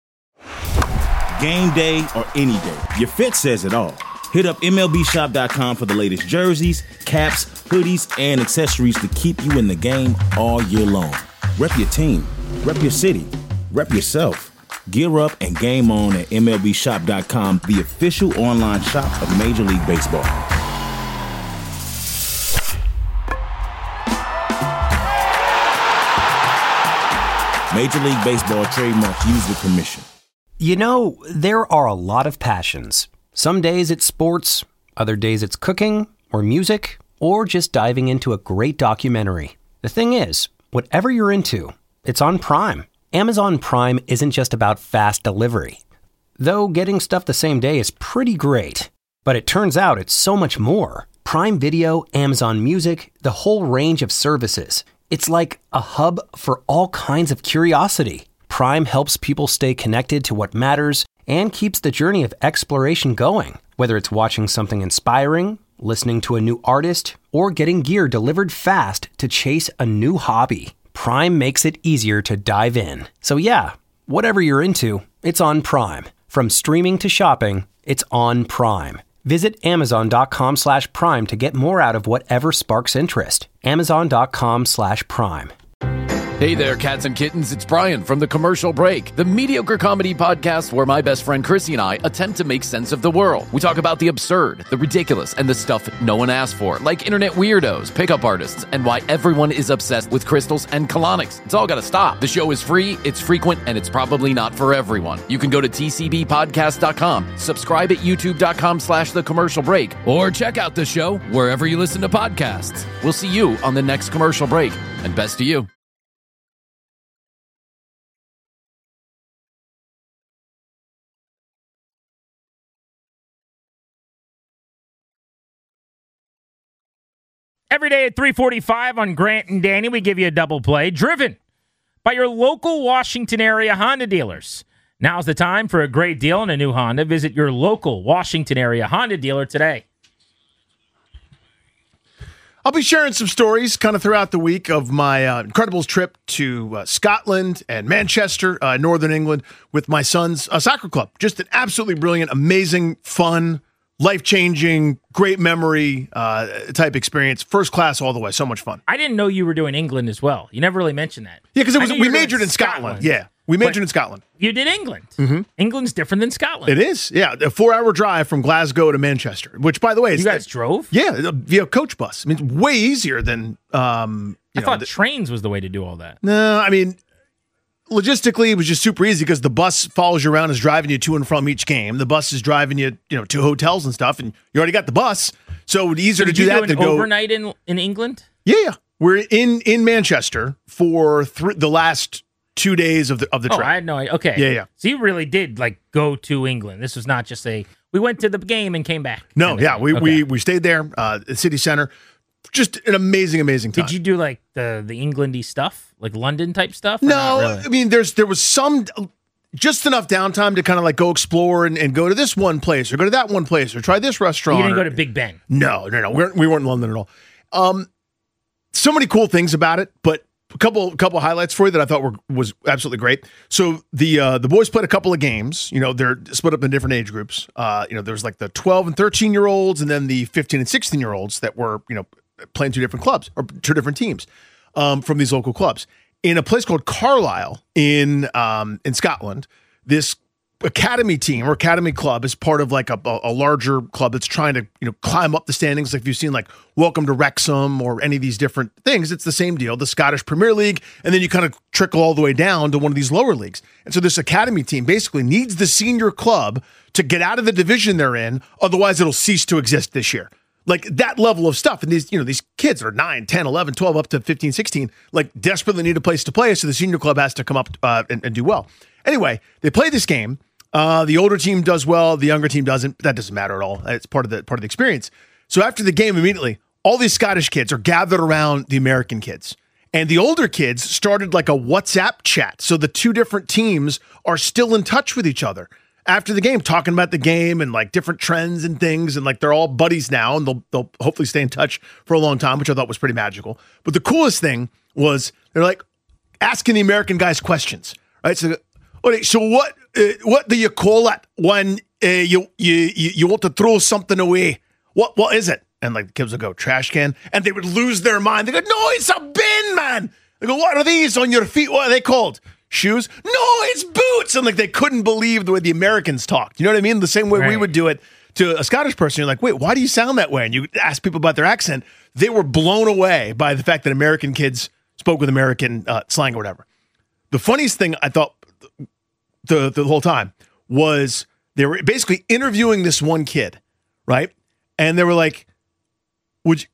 Game day or any day, your fit says it all. Hit up MLBshop.com for the latest jerseys, caps, hoodies, and accessories to keep you in the game all year long. Rep your team, rep your city, rep yourself. Gear up and game on at MLBshop.com, the official online shop of Major League Baseball. Major League Baseball trademarks used with permission. You know, there are a lot of passions. Some days it's sports, other days it's cooking or music, or just diving into a great documentary. The thing is, whatever you're into, it's on Prime. Amazon Prime isn't just about fast delivery. Though getting stuff the same day is pretty great. But it turns out it's so much more. Prime Video, Amazon Music, the whole range of services. It's like a hub for all kinds of curiosity. Prime helps people stay connected to what matters and keeps the journey of exploration going. Whether it's watching something inspiring, listening to a new artist, or getting gear delivered fast to chase a new hobby, Prime makes it easier to dive in. So yeah, whatever you're into, it's on Prime. From streaming to shopping, it's on Prime. Visit Amazon.com/Prime to get more out of whatever sparks interest. Amazon.com/Prime. Hey there, cats and kittens. It's Brian from The Commercial Break, the mediocre comedy podcast where my best friend Chrissy and I attempt to make sense of the world. We talk about the absurd, the ridiculous, and the stuff no one asked for, like internet weirdos, pickup artists, and why everyone is obsessed with crystals and colonics. It's all got to stop. The show is free, it's frequent, and it's probably not for everyone. You can go to tcbpodcast.com, subscribe at youtube.com/The Commercial Break, or check out the show wherever you listen to podcasts. We'll see you on the next Commercial Break, and best to you. Every day at 3:45 on Grant and Danny, we give you a double play driven by your local Washington area Honda dealers. Now's the time for a great deal on a new Honda. Visit your local Washington area Honda dealer today. I'll be sharing some stories kind of throughout the week of my Incredibles trip to Scotland and Manchester, Northern England, with my son's soccer club. Just an absolutely brilliant, amazing, fun, life-changing, great memory type experience. First class all the way. So much fun. I didn't know you were doing England as well. You never really mentioned that. Yeah, because we majored in Scotland. Yeah, we majored in Scotland. You did England. Mm-hmm. England's different than Scotland. It is. Yeah, a 4-hour drive from Glasgow to Manchester, which, by the way, you guys drove? Yeah, via coach bus. I mean, it's way easier than. I thought trains was the way to do all that. No, I mean, logistically, it was just super easy because the bus follows you around, is driving you to and from each game. The bus is driving you, to hotels and stuff, and you already got the bus, so it would be easier to do that than go overnight in England. Yeah, we're in Manchester for the last 2 days of the trip. I had no idea. Okay, yeah. So you really did go to England. This was not just we went to the game and came back. No, yeah, we stayed there, the city center. Just an amazing time. Did you do the Englandy stuff, like London type stuff? No, really? I mean there was some just enough downtime to kind of go explore and go to this one place or go to that one place or try this restaurant. You didn't go to Big Ben? No. We weren't in London at all. So many cool things about it, but a couple highlights for you that I thought was absolutely great. So the boys played a couple of games. They're split up in different age groups. There was the 12 and 13-year-olds and then the 15 and 16-year-olds that were playing two different clubs or two different teams from these local clubs. In a place called Carlisle in Scotland, this academy team or academy club is part of a larger club that's trying to climb up the standings. Like if you've seen Welcome to Wrexham or any of these different things, it's the same deal. The Scottish Premier League, and then you kind of trickle all the way down to one of these lower leagues. And so this academy team basically needs the senior club to get out of the division they're in, otherwise it'll cease to exist this year. That level of stuff. And these kids are 9, 10, 11, 12, up to 15, 16, desperately need a place to play. So the senior club has to come up and do well. Anyway, they play this game. The older team does well. The younger team doesn't. That doesn't matter at all. It's part of the experience. So after the game, immediately, all these Scottish kids are gathered around the American kids. And the older kids started a WhatsApp chat. So the two different teams are still in touch with each other after the game, talking about the game and different trends and things. And they're all buddies now, and they'll hopefully stay in touch for a long time, which I thought was pretty magical. But the coolest thing was they're asking the American guys questions, right? So, okay, so what do you call it when you want to throw something away? What is it? And the kids would go, trash can, and they would lose their mind. They go, no, it's a bin, man. They go, what are these on your feet? What are they called? Shoes? No, it's boots. And they couldn't believe the way the Americans talked. You know what I mean? The same way we would do it to a Scottish person. You're like, wait, why do you sound that way? And you ask people about their accent. They were blown away by the fact that American kids spoke with American slang or whatever. The funniest thing I thought the whole time was they were basically interviewing this one kid, right? And they were like, would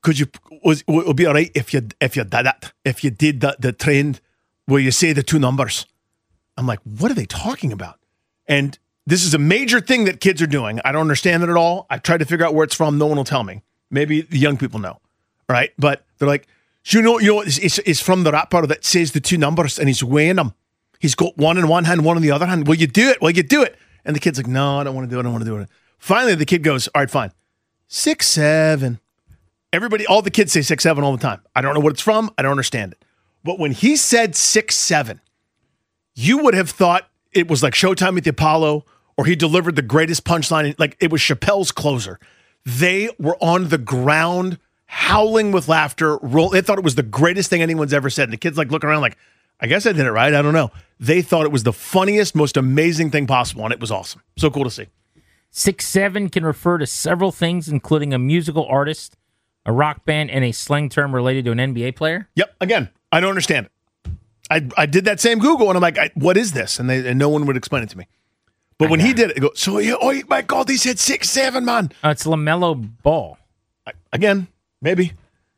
it be all right if you did that? If you did the trend where you say the two numbers? I'm like, what are they talking about? And this is a major thing that kids are doing. I don't understand it at all. I've tried to figure out where it's from. No one will tell me. Maybe the young people know, right? But they're like, you know, it's from the rapper that says the two numbers and he's weighing them. He's got one in one hand, one in the other hand. Will you do it? Will you do it? And the kid's like, no, I don't want to do it. Finally, the kid goes, all right, fine. 6, 7. Everybody, all the kids say 6, 7 all the time. I don't know what it's from. I don't understand it. But when he said 6, 7, you would have thought it was like Showtime at the Apollo, or he delivered the greatest punchline. Like it was Chappelle's closer. They were on the ground howling with laughter. They thought it was the greatest thing anyone's ever said. And the kids looking around like, I guess I did it right. I don't know. They thought it was the funniest, most amazing thing possible, and it was awesome. So cool to see. 6, 7 can refer to several things, including a musical artist, a rock band, and a slang term related to an NBA player. Yep. Again, I don't understand it. I did that same Google, and I'm like, what is this? And no one would explain it to me. But when he did it, I go, oh my God, he said 6, 7, man. It's LaMelo Ball. Again, maybe.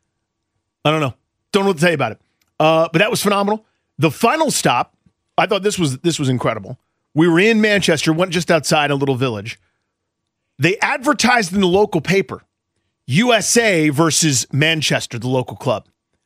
I don't know. Don't know what to tell you about it. But that was phenomenal. The final stop, I thought this was incredible. We were in Manchester, went just outside a little village. They advertised in the local paper, USA versus Manchester, the local club.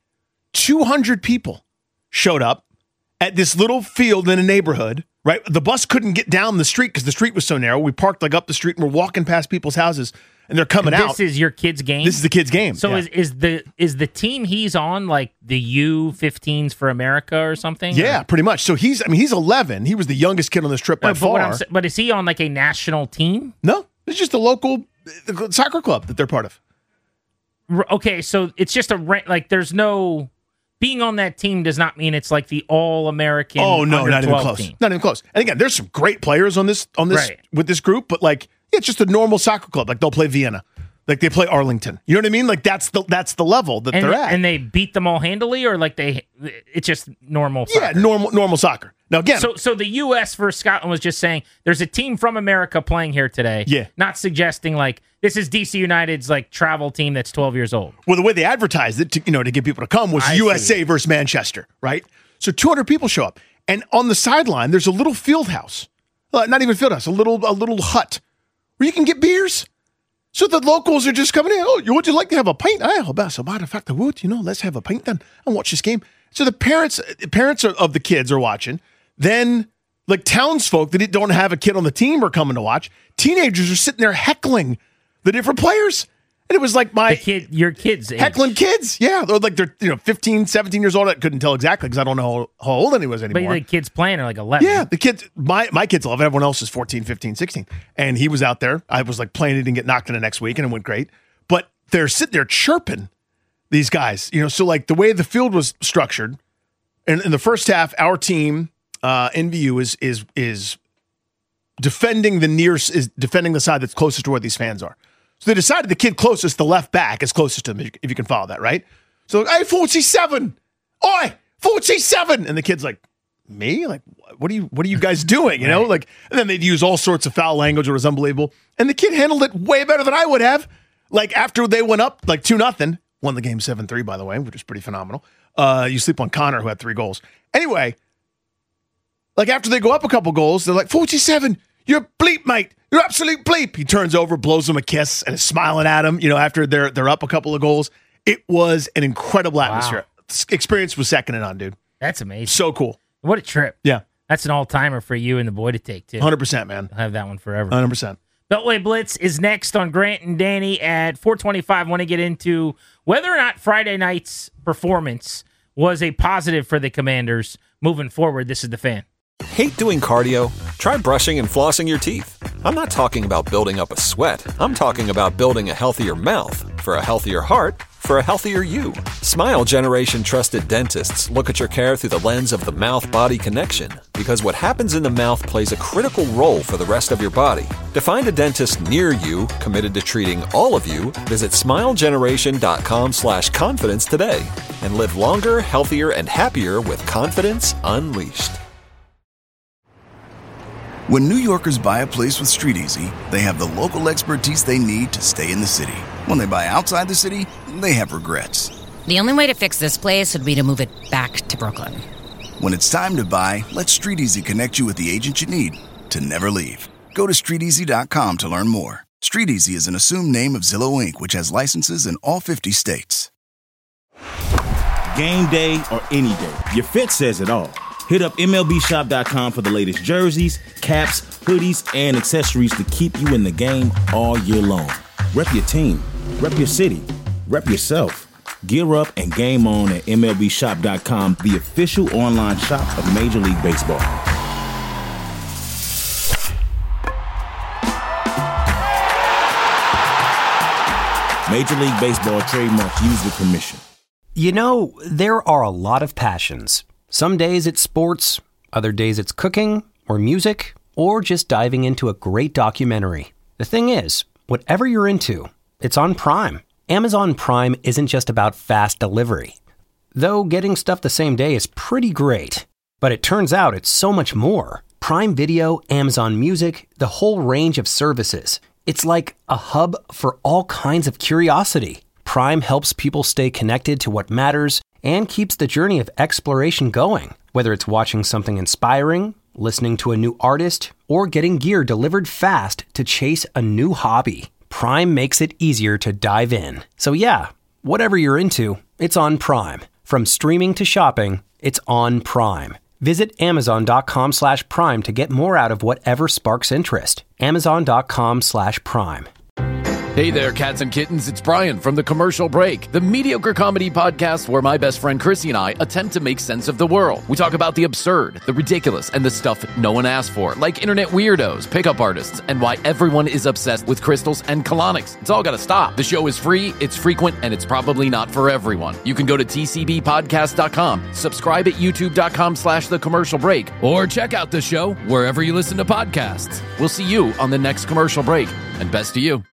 200 people showed up at this little field in a neighborhood, right? The bus couldn't get down the street because the street was so narrow. We parked up the street and we're walking past people's houses and they're coming out. This is your kid's game? This is the kid's game. So yeah. is the team he's on like the U15s for America or something? Yeah, pretty much. So he's 11. He was the youngest kid on this trip by far. But is he on like a national team? No, it's just a local the soccer club that they're part of. Okay, so it's just there's no being on that team does not mean it's like the all-American. Oh no, not even close. Team. Not even close. And again, there's some great players on this right. with this group, but like it's just a normal soccer club. Like they'll play Vienna, like they play Arlington. You know what I mean? Like that's the level that they're at. And they beat them all handily, or like it's just normal soccer? Yeah, normal soccer. Now again, so the U.S. versus Scotland was just saying there's a team from America playing here today. Yeah, not suggesting like this is DC United's like travel team that's 12 years old. Well, the way they advertised it to get people to come was USA versus Manchester, right? So 200 people show up, and on the sideline there's a little field house, not even field house, a little hut where you can get beers. So the locals are just coming in. Oh, would you like to have a pint? Oh, as a matter of fact, I would. Let's have a pint then and watch this game. So the parents of the kids are watching. Then, like townsfolk that don't have a kid on the team are coming to watch. Teenagers are sitting there heckling the different players. And it was like your kids heckling age. Kids. Yeah. They're 15, 17 years old. I couldn't tell exactly because I don't know how old any was anymore. But the kids playing are like 11. Yeah. The kids, my kids 11. Everyone else is 14, 15, 16. And he was out there. I was like playing it and get knocked in the next week and it went great. But they're sitting there chirping these guys. So like the way the field was structured, and in the first half, our team, NVU is defending defending the side that's closest to where these fans are. So they decided the kid closest, the left back, is closest to them, if you can follow that, right? So, hey, 47! Oi, 47! And the kid's like, me? Like, what are you guys doing? You know, like, and then they'd use all sorts of foul language. It was unbelievable. And the kid handled it way better than I would have. Like, after they went up, like 2-0, won the game 7-3, by the way, which is pretty phenomenal. You sleep on Connor, who had 3 goals. Anyway, like after they go up a couple goals, they're like, 47, you're a bleep, mate. You're absolute bleep. He turns over, blows him a kiss, and is smiling at him, after they're up a couple of goals. It was an incredible atmosphere. Wow. This experience was second to none, dude. That's amazing. So cool. What a trip. Yeah. That's an all-timer for you and the boy to take, too. 100%, man. I'll have that one forever. 100%. Beltway Blitz is next on Grant and Danny at 4:25. I want to get into whether or not Friday night's performance was a positive for the Commanders moving forward. This is The Fan. Hate doing cardio? Try brushing and flossing your teeth. I'm not talking about building up a sweat. I'm talking about building a healthier mouth for a healthier heart for a healthier you. Smile Generation trusted dentists look at your care through the lens of the mouth-body connection, because what happens in the mouth plays a critical role for the rest of your body. To find a dentist near you committed to treating all of you, visit smilegeneration.com/confidence today and live longer, healthier, and happier with confidence unleashed. When New Yorkers buy a place with StreetEasy, they have the local expertise they need to stay in the city. When they buy outside the city, they have regrets. The only way to fix this place would be to move it back to Brooklyn. When it's time to buy, let StreetEasy connect you with the agent you need to never leave. Go to StreetEasy.com to learn more. StreetEasy is an assumed name of Zillow Inc., which has licenses in all 50 states. Game day or any day, your fit says it all. Hit up MLBshop.com for the latest jerseys, caps, hoodies, and accessories to keep you in the game all year long. Rep your team, rep your city, rep yourself. Gear up and game on at MLBshop.com, the official online shop of Major League Baseball. Major League Baseball trademark used with permission. There are a lot of passions. Some days it's sports, other days it's cooking, or music, or just diving into a great documentary. The thing is, whatever you're into, it's on Prime. Amazon Prime isn't just about fast delivery. Though getting stuff the same day is pretty great. But it turns out it's so much more. Prime Video, Amazon Music, the whole range of services. It's like a hub for all kinds of curiosity. Prime helps people stay connected to what matters and keeps the journey of exploration going. Whether it's watching something inspiring, listening to a new artist, or getting gear delivered fast to chase a new hobby, Prime makes it easier to dive in. So yeah, whatever you're into, it's on Prime. From streaming to shopping, it's on Prime. Visit Amazon.com/Prime to get more out of whatever sparks interest. Amazon.com/Prime. Hey there, cats and kittens. It's Brian from The Commercial Break, the mediocre comedy podcast where my best friend Chrissy and I attempt to make sense of the world. We talk about the absurd, the ridiculous, and the stuff no one asked for, like internet weirdos, pickup artists, and why everyone is obsessed with crystals and colonics. It's all got to stop. The show is free, it's frequent, and it's probably not for everyone. You can go to tcbpodcast.com, subscribe at youtube.com/The Commercial Break, or check out the show wherever you listen to podcasts. We'll see you on the next Commercial Break, and best to you.